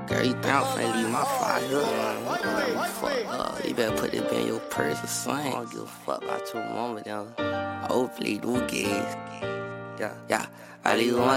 Girl, you think I'm finna leave my fire? Fuck up. You better put this in your purse or something. I don't give a fuck about your mama down. Hopefully, do gigs. Yeah. I leave with my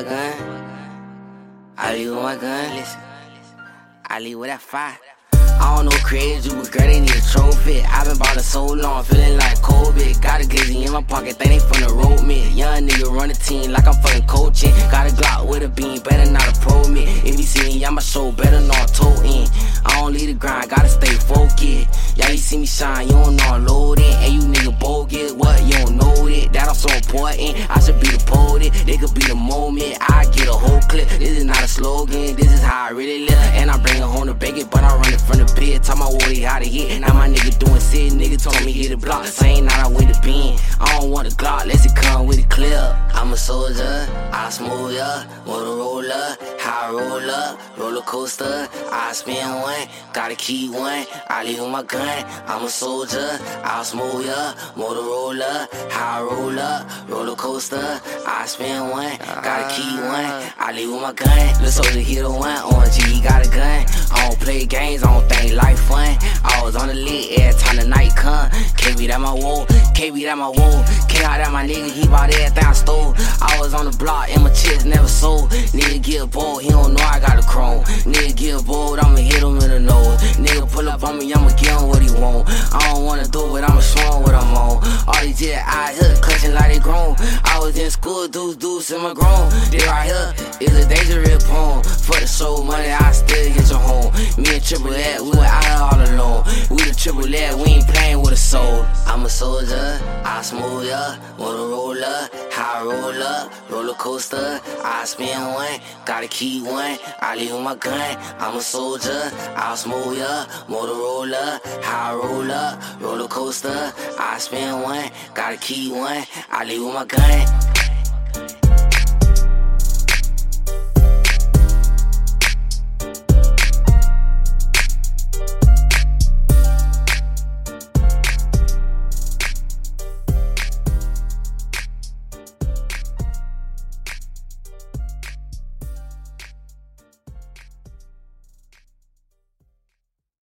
gun. Listen. I leave with that fire. I don't know crazy, but girl, they need a trophy. I been ballin' so long, feeling like COVID. Got a glizzy in my pocket, think they finna roll me. Young nigga run the team like I'm fucking coaching. Got a Glock with a beam, better not approach me. If you see me, I'ma show, better not toe in. I don't leave the grind, gotta stay focused. Yeah, you see me shine, you don't know I'm loaded. And you nigga bogus, what, you don't know it? That I'm so important, I should be the poet. It could be the moment, I get a whole clip. This is not a slogan, this is how I really live. And I bring it home to bake it, but I run it from the bed. Tell my Woody how to hit. Now my nigga doing shit, nigga told me hit the block. Same night I with the bean. I don't want a Glock, let's it come with a clip. I'm a soldier, I smooth ya, Motorola, high roller, roller coaster. I spin one, gotta keep one. I leave with my gun. I'm a soldier, I smooth ya, Motorola, high roller, roller coaster. I spin one, gotta keep one. I leave with my gun. The soldier hit a one, ONG got a gun. I don't play games, I don't think life fun. I was on the lit every time the night come. KB that my wall, KB that my wall. K out that my nigga, he bought everything I stole. I was on the block and my chips never sold. Nigga get bold, he don't know I got a chrome. Nigga get bold, I'ma hit him in the nose. Nigga pull up on me, I'ma give him what he want. I don't wanna do it, I'ma show him what I'm on. All these jet eyes here, clutching like they grown. I was in school, deuce in my grown. This right here is a dangerous poem. For the soul money, I still get your home. Me and Triple X, we went out here all alone. We the Triple X, we ain't playing with a soul. I'm a soldier, I smooth ya, Motorola, high roller, roller coaster. I spin one, gotta keep one. I leave with my gun. I'm a soldier, I smooth ya, Motorola, high roller, roller coaster. I spin one, gotta keep one. I leave with my gun.